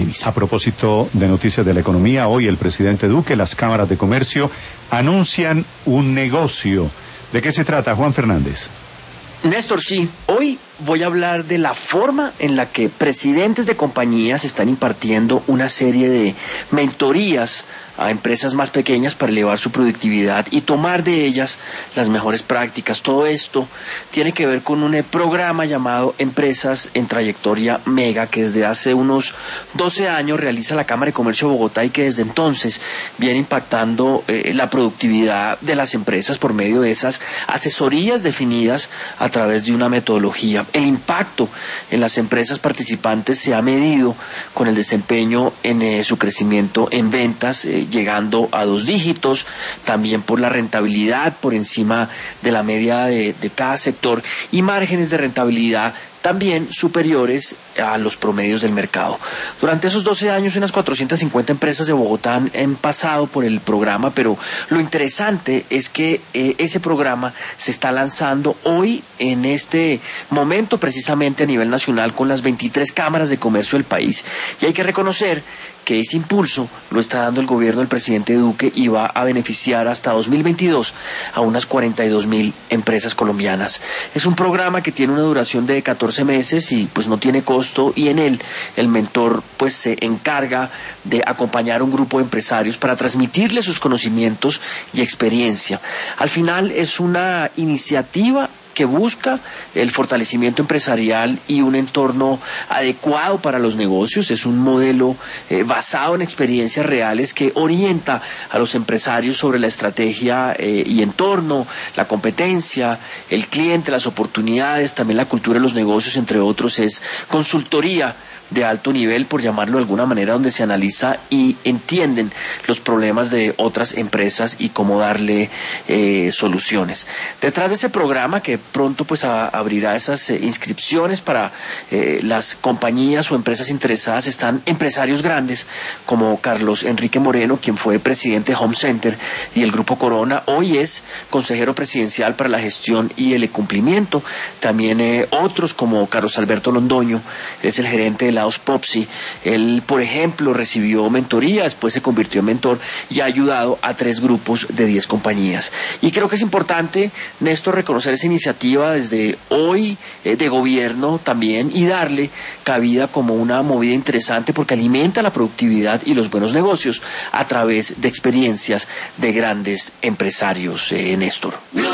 país. A propósito de noticias de la economía, hoy el presidente Duque, las cámaras de comercio anuncian un negocio. ¿De qué se trata, Juan Fernández? Néstor, sí. Hoy voy a hablar de la forma en la que presidentes de compañías están impartiendo una serie de mentorías a empresas más pequeñas para elevar su productividad y tomar de ellas las mejores prácticas. Todo esto tiene que ver con un programa llamado Empresas en Trayectoria Mega, que desde hace unos 12 años realiza la Cámara de Comercio de Bogotá y que desde entonces viene impactando la productividad de las empresas por medio de esas asesorías definidas a través de una metodología. El impacto en las empresas participantes se ha medido con el desempeño en su crecimiento en ventas, llegando a 2 dígitos, también por la rentabilidad por encima de la media de cada sector y márgenes de rentabilidad también superiores a los promedios del mercado. Durante esos 12 años, unas 450 empresas de Bogotá han pasado por el programa, pero lo interesante es que ese programa se está lanzando hoy, en este momento, precisamente a nivel nacional, con las 23 cámaras de comercio del país. Y hay que reconocer que ese impulso lo está dando el gobierno del presidente Duque y va a beneficiar hasta 2022 a unas 42.000 empresas colombianas. Es un programa que tiene una duración de 14 meses y pues no tiene costo, y en él el mentor pues se encarga de acompañar a un grupo de empresarios para transmitirles sus conocimientos y experiencia. Al final es una iniciativa que busca el fortalecimiento empresarial y un entorno adecuado para los negocios. Es un modelo basado en experiencias reales que orienta a los empresarios sobre la estrategia y entorno, la competencia, el cliente, las oportunidades, también la cultura de los negocios, entre otros. Es consultoría de alto nivel, por llamarlo de alguna manera, donde se analiza y entienden los problemas de otras empresas y cómo darle soluciones. Detrás de ese programa, que pronto pues abrirá esas inscripciones para las compañías o empresas interesadas, están empresarios grandes como Carlos Enrique Moreno, quien fue presidente de Home Center y el Grupo Corona, hoy es consejero presidencial para la gestión y el cumplimiento. También otros como Carlos Alberto Londoño, es el gerente de Laos Popsi. Él, por ejemplo, recibió mentoría, después se convirtió en mentor y ha ayudado a 3 grupos de 10 compañías. Y creo que es importante, Néstor, reconocer esa iniciativa desde hoy de gobierno también y darle cabida como una movida interesante, porque alimenta la productividad y los buenos negocios a través de experiencias de grandes empresarios, Néstor.